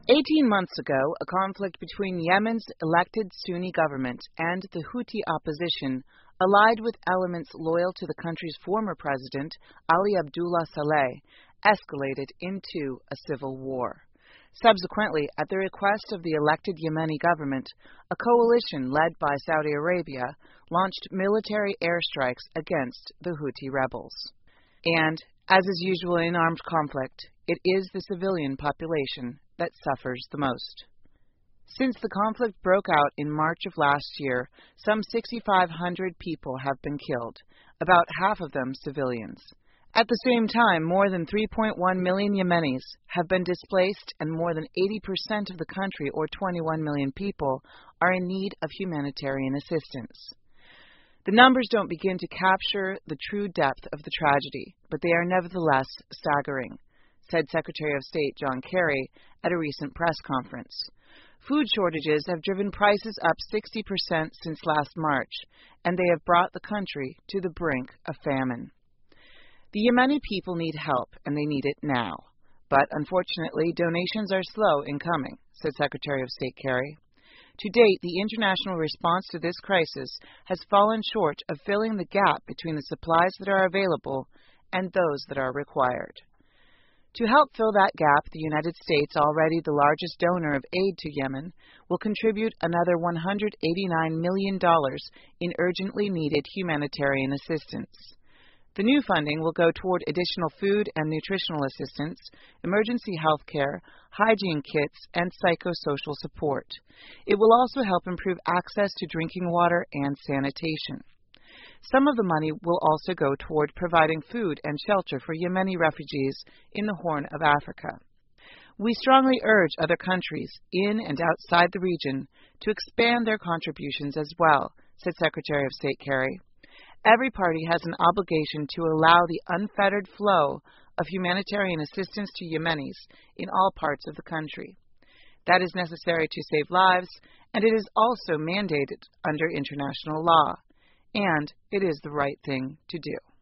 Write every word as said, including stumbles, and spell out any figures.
Eighteen months ago, a conflict between Yemen's elected Sunni government and the Houthi opposition, allied with elements loyal to the country's former president, Ali Abdullah Saleh, escalated into a civil war. Subsequently, at the request of the elected Yemeni government, a coalition led by Saudi Arabia launched military airstrikes against the Houthi rebels. And, as is usual in armed conflict, it is the civilian population that suffers the most. Since the conflict broke out in March of last year, some six thousand five hundred people have been killed, about half of them civilians. At the same time, more than three point one million Yemenis have been displaced, and more than eighty percent of the country, or twenty-one million people, are in need of humanitarian assistance. The numbers don't begin to capture the true depth of the tragedy, but they are nevertheless staggering, said Secretary of State John Kerry at a recent press conference. Food shortages have driven prices up sixty percent since last March, and they have brought the country to the brink of famine. The Yemeni people need help, and they need it now. But unfortunately, donations are slow in coming, said Secretary of State Kerry. To date, the international response to this crisis has fallen short of filling the gap between the supplies that are available and those that are required. To help fill that gap, the United States, already the largest donor of aid to Yemen, will contribute another one hundred eighty-nine million dollars in urgently needed humanitarian assistance. The new funding will go toward additional food and nutritional assistance, emergency health care, hygiene kits, and psychosocial support. It will also help improve access to drinking water and sanitation. Some of the money will also go toward providing food and shelter for Yemeni refugees in the Horn of Africa. We strongly urge other countries in and outside the region to expand their contributions as well, said Secretary of State Kerry. Every party has an obligation to allow the unfettered flow of humanitarian assistance to Yemenis in all parts of the country. That is necessary to save lives, and it is also mandated under international law. And it is the right thing to do.